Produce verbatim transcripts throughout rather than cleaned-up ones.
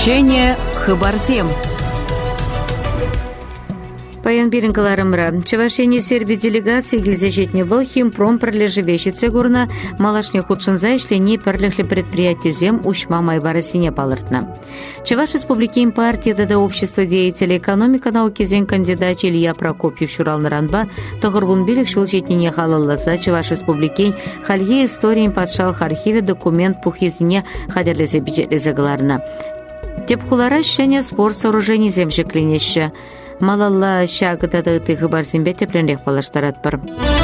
Учение Хабарзем. Паян Берингаларымра. Чавашени Сербии делегации гильзажетне был химпром пролежевещице гурна, малашне худшинза ишлене перлехли предприятие зем ушма майбарасине палыртна. Чаваш республики им партии дада общество деятелей экономика науки зен кандидат Илья Прокопьев шурал наранба, тогорвун билик шулжетне не халалласа Чаваш республики халье истории подшал архиве документ пухизне хадерлезе бюджетлезе галарна. Тепхулара щене спорт сооружений земжекленеща. Малалла шагыдады тыгы барсимбе тепленрек палаштарат бар.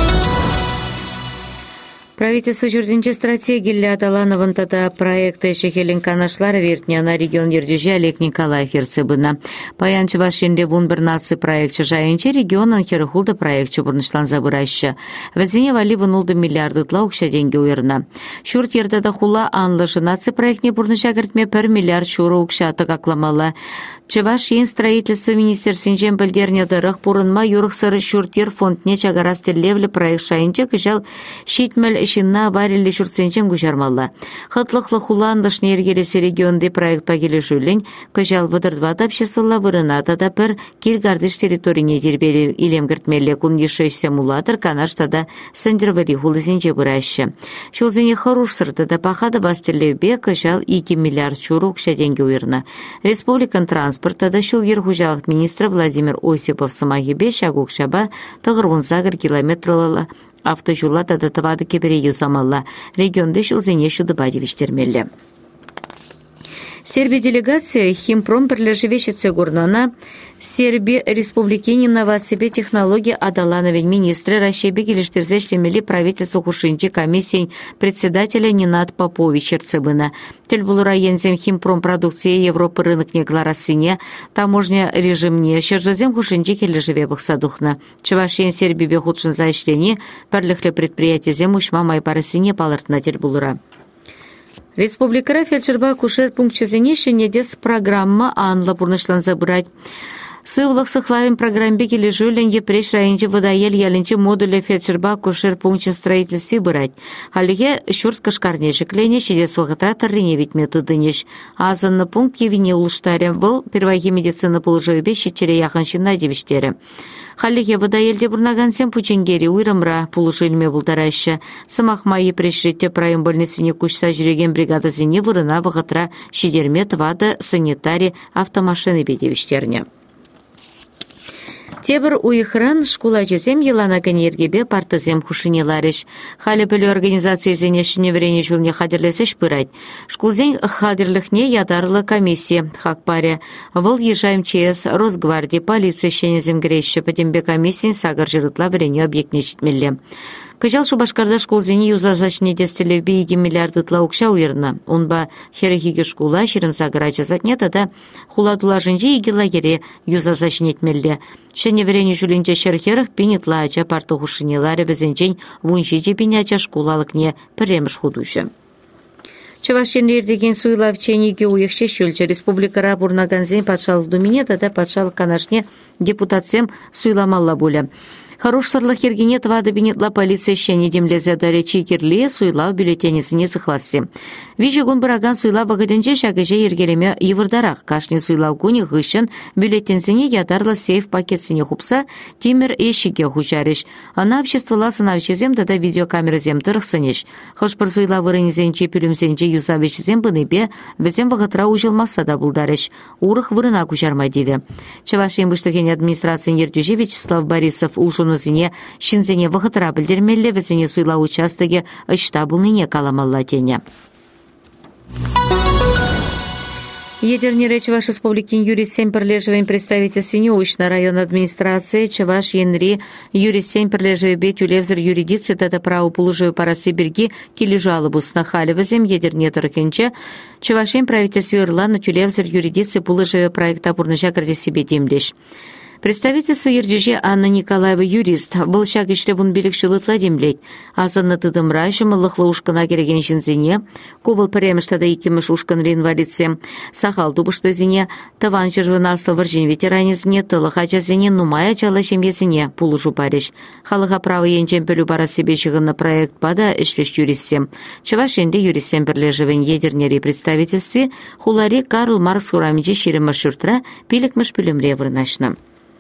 Правительство жүрдінче стратегиялі аталановын тада проекты шехелін канашлар вертне на регион ердюжі Олег Николаев ерцебына. Паян Чувашинде вун бір наци проектчы жайынче регионын херхулды проектчы бұрнышлан забырайшы. Вәзіне вали вұнулды миллиарды тлаукша деньги уйырна. Шурт ердада хула анлышы наци проектне бұрныша кіртме пір миллиард шуру укшаты какламала. Чуваш ен строительство министерсінжен білдерне дырық бұрынма юрықсыры шуртер фондне чагарастерлевлі проект шайынче күжал шетмел Шинна варили шурценчен гужармалла. Хатлыхлы хуландышны ергелесе регионде проект пагелешулень, кажал вадырдва тапшысылла вырыната да пір килгардыш территорине дербелер илемгіртмелі кун ешешсе мулатыр канаштада сандырвари хулызенче бұрайшы. Шулзене харуш сырды да пахада бастерлеубе кажал iki миллиард чуру кша деньги уйырна. Республикан транспортада шул ергужалық министра Владимир Осипов самагибе шагук шаба тағырвун загыр километрлала автожула да датавады кебере юзамалла. Регионды шулзене шудыбадевиштермелі. Сербия делегация химпром прилежевещице гурнана Сербия республики инновации технологии адалановень министры Рашеби Гелиштерзе шлемели правительству хушинчи комиссии председателя Нинат Попович Ерцебына. Тельбулура ензем химпром продукции Европы рынок негларасыне, таможня режимне, щержазем хушинчи кележевебых садухна. Чувашен Сербии бехудшин заишлени, перлихле предприятие зем ушма майпарасыне палыртна тельбулура. Республикара фельдшерба кушер пунктчезене шенедес программа анла бурнышлан забырать. Сывлық сықлавин программбе кележулен епреш райынче выдаел ялінче модуле фельдшерба кушер пунктчен строительстве бырать. Халиге шурт кашкарнешек лене шедес вағытра таррине вит методынеш. Азанны пункт евине улыштаре был первайге медицина положуебе шетчере яханшина девиштере. Халиге выдаелде бурнагансен пученгери уйрымра пулушыльме булдарайшы. Сымақ майы прешретте прайым больницыне кушса жүреген бригада зене вырына вағытра шедерме твады санитари автомашины бедевиштерне. Тебір уйхран школа жезем елана генергебе партызем хушинелариш. Халі білі организация зенешіне врене жылне хадерлесеш пырать. Шкулзен хадерліхне ядарлы комиссия хакпаре. Выл ежа МЧС, Росгвардия, полиция шенезем грейші пәтембе комиссиян сагар жырытла врене объектне жетмелі. Кажал шубашкарда школзени юзазачне дестелевбе iki миллиарды тлаукша уйырна. Онба херехиге школа шерімса гарача затнета да хуладула жынже иге лагере юзазачне етмелі. Шене верені жүлінче шерхерах пенетла ача парты хушинеларе візенчен вуншиже пеняча школалыкне піреміш худушы. Чавашенлер деген суйлав чениге уйықше шөлчі республикара бурнаганзен патшалық думине да патшалық канашне депутатсем суйламалла болі. Харуш сарлық ергене твады бенетла полиция шене демлезе даре чикерле суйлау бюллетенесіне сықласы. Вижігун біраган суйлау бағыденже шагыже ергелеме евырдарақ. Кашне суйлау күні ғышын бюллетенсіне ядарлы сейф пакетсіне хупса темір ешіге хучарыш. Ана обществола сынавчезем дада видеокамера зем тұрықсынеш. Хош бір суйлау вырынезенче пүлімсенче юзавечезем бұныбе бізем вағытра ұжылмаса да бұлдарыш. Урық вырына күжармайдеве. Чавашен бұштыген администрациян ердюже Вячеслав Борисов улшыны зіне шинзене вағытра білдермелі візіне суйлау участыге ұшта бұлныне каламалла тене. Едернере Чуваш республикин Юрий Семь прилежевен представительстве Неучна район администрации Чуваш Енри Юрий Семь прилежеве тюлевзер юридицы тата право положив парасы берги кили жалобу снахалева зем едерне таракенче Чувашен правительстве Ирлана тюлевзер юридицы положив проекта бурныжа себе демлеш. Представительство ердеже Анна Николаева юрист. Был шаг ишле вун билік шылытла демлет. Азанны тыдымра шымылықлы ушкана кереген жінзіне, ковыл піреміштада икеміш ушканлы инвалидсе, сахал тубышты зіне, таван жырвынаслы варжин ветеранезіне, тылыға жазіне, нумая чалы шембезіне, пулыжу париш. Халыға правы енчен пөлі бара себе шығынны проект бада ішлеш юристсе. Чывашенде юристсен бірлежівен едернері представительстве хулари Карл Маркс урамиджи ширемі шүртра пилікміш пілімре вырнашны.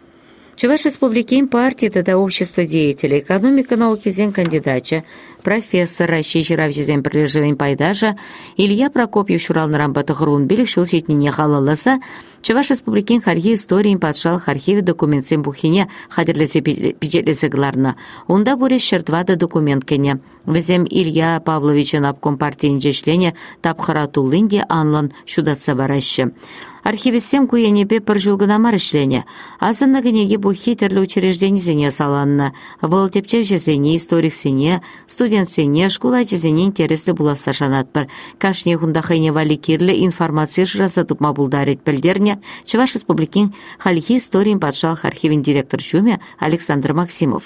Чуваш Республики партии тогда общество деятелей, экономика науки зен кандидатча, профессор Ращи Жиравжизен прилежевень пайдажа, Илья Прокопьев шурал рамбаты грун билик шул не халаласа, Чуваш Республики хархи истории подшал архиве документсен бухине хадерлесе печетлесе гларна. Унда буреш шертвада документ кене. Везем Илья Павловича напком партии члене тапхаратулынде анлан шудатса бараще. Архивистем куенепе пыржулгынамар ішлене. Азынна генеге бухи терлі учрежденізіне саланна. Выл тепчев жезене, историк сене, студент сене, школа жезене интереслі буласа жанатпыр. Кашне хундахайне вали кирлі информация жыраса тупма булдарит пілдерне, Чуваш Республикин халихи истории подшал архивин директор Чуме Александр Максимов.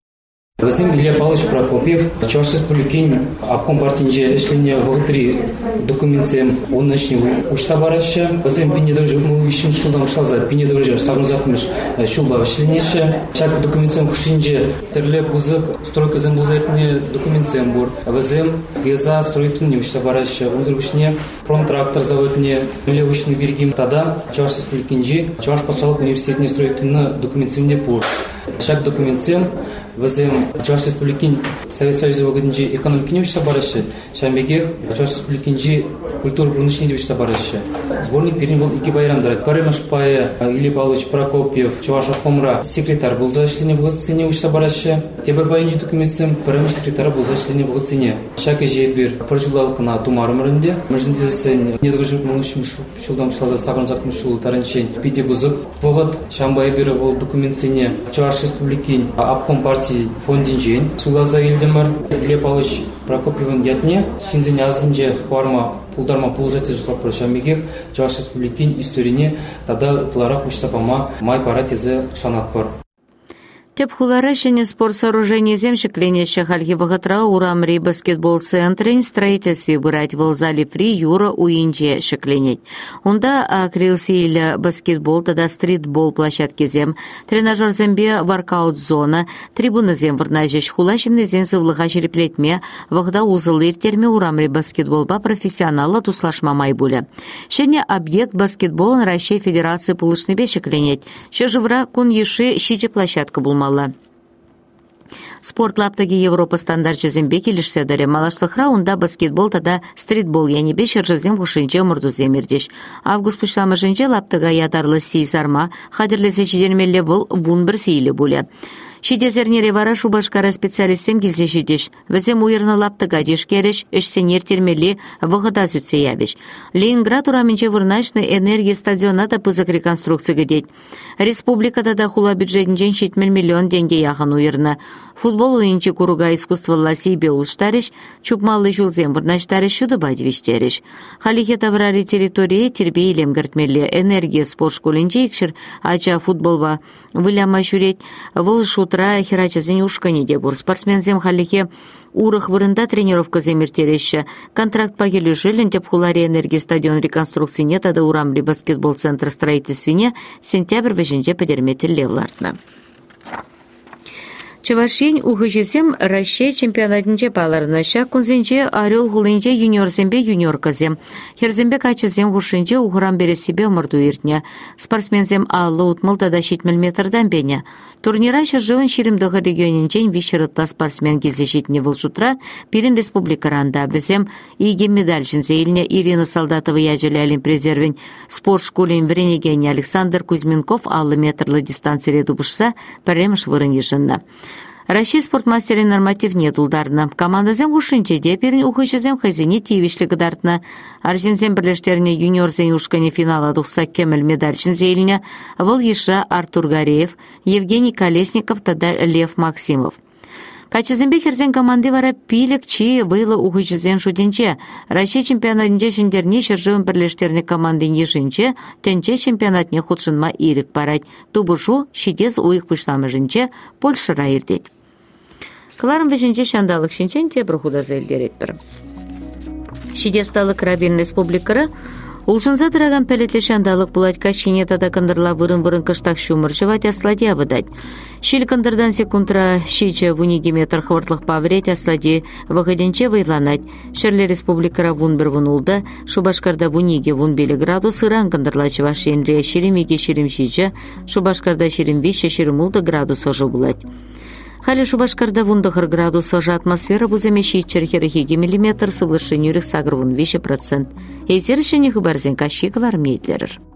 Василий Илья Павлович Прокопьев, Чуваш Республики обком партии члене вогтри документсем он начнет учиться бараще. Василий Пине даже мы ищем шулдам шалза, Пине даже сам закмеш шулба членеше. Чак документсем хушинже терле бузык стройка зембузертне документсем бур. Василий Геза строит не учиться бараще. Он заручне промтрактор заводне левушный бергим тада Чуваш Республики Чуваш пошел университетне строит на документсем не бур. Чак документсем Вазем Чуваш Республики Совет Союза вогодничи экономики не учится бараще, шамбеге Чуваш Республики культуру брунични не учится бараще. Сборник перенвол ики байрамдарат. Каремаш Пая, Илья Павлович Прокопьев, Чуваш Ахомра, секретарь был за члене вогодцене учится бараще. Тебер байнчи документсем парамиш секретарь был за члене вогодцене. Шаки жебир поржулалка на тумаром рынде. Междинцесен не догожу муншим шулдам шлаза сагран закм шул таранчень. Пите бузык вогод шамбай бир вол документсене Чуваш Республики обком партии фондинжен Сулаза Ильдемар Илья Павлович Прокопьевын ятне шинзен азынже хварма пулдарма пулжате жутлап прошамбегех Чуваш Республикин историне тада тларак учсапама май паратезе шанатпар. Тепхулара шене спорт сооружение земщиклене шахальги вагатра урамри баскетбол центрин строительстве выбирать в зале фри юра уинже шекленеть. Унда акрилсиля баскетбол тада стритбол площадки зем, тренажер зембе воркаут зона, трибуна зем варнажеш хулашины зем сывлыха череплетме, вагда узылыр терме урамри баскетболба профессионала туслашма майбуля. Шене объект баскетбола Россия Федерации пулышны бешекленеть. Шежевра кун еши щиче площадка булма. Спорт лаптаги Европа стандарт жезембе келишсе даре малашлыхра унда баскетбол тада стритбол яни бешер жезем хушинче мурдузе мердеш. Август пуштама жинче лаптага ядарлы сейсарма хадерлесе чидермелле выл вун бір сейлі буле. Шидезернере вара шубашкара специалистсем келсе шидеш. Візем уйырны лаптыга деш кереш, эшсенер термели вғыда сүтсе ябеш. Ленинград ураменче вырнашны энергия стадионата пызык реконструкция гедет. Республикада да хула бюджетінчен шетмел миллион деньги яхан уйырны. Футбол уйынче куруга искусство ласибе улштареш, чупмалы жулзем вырнаштареш шуды бадивиштереш. Халихе таврари территории тербе илем гартмелли энергия спорт школинче икшір, ача футболба выляма шурет, выл шутра херачазен ушкани дебур. Спортсмензем халихе урых вырында тренировка земертереща. Контракт пагелю жилен деп хулари энергия стадион реконструкции нет, ада урамли баскетбол центр строительствине сентябрь веженче подерметель левлартна. Чувашин ухыжесем Россия чемпионатинче паларна. Ша кунзенче орел гулынче юниорзембе юниорказем. Херзембе качезем гушинче ухрам бере себе умырду иртне. Спортсмензем аллы утмыл тада шитмел метрдан бене. Турнира шыржывын ширимдығы регионинчен вишерытта спортсмен кезе шитне вылшутра пирин республикаранда. Бізем иге медаль жінзе илне Ирина Солдатова яжелі олимп резервин спорт школин вренегене Александр Кузьменков аллы метрлы дистанция реду бушса піремш вырын ежынна. Россия спортмастерин норматив нет улдарна. Командазем ушинче деперин ухышезем хазине тивишлі гыдартна. Аржинзем бірлештеріне юниорзен ушкане финала духса кемел медальшин зейліне выл еша Артур Гареев, Евгений Колесников тада Лев Максимов. Качызембе херзен команды вара пилек чи вылы ухычызен шуденче. Россия чемпионатынче шиндерне шыржывын бірлештеріне команды нешінче, тенче чемпионатне худшынма ирік парать. Тубушу шидез уйық пыштамыжынче Польшыра ирдет. Кыларым вешінче шандалық шинчен те бір худазы елдерет бір. Шидез сталы Карабин республикары Улшынса дыраган пәлетлі шандалық бұлать кашине тада кандырла вырын-вырын кыштақ шумыршывать аслади абыдать. Шил кандырдан секундра шиче вуниги метр хвартлық павреть аслади выходенче вайланать. Шерлі республикара вун бір вунулда, Шубашкарда вуниги вун белі градус ыран кандырла чываш енре шеремеге шерем шиче, Шубашкарда шерем вище шерем улда градус ожу бұлать. Халі Шубашкарда вундахыр градус ожа атмосфера буземе шичер херехеге миллиметр сывлышы нюрих сагр вун вище процент. Эйзер ішіне хыбарзен кашиклар мейтлерір.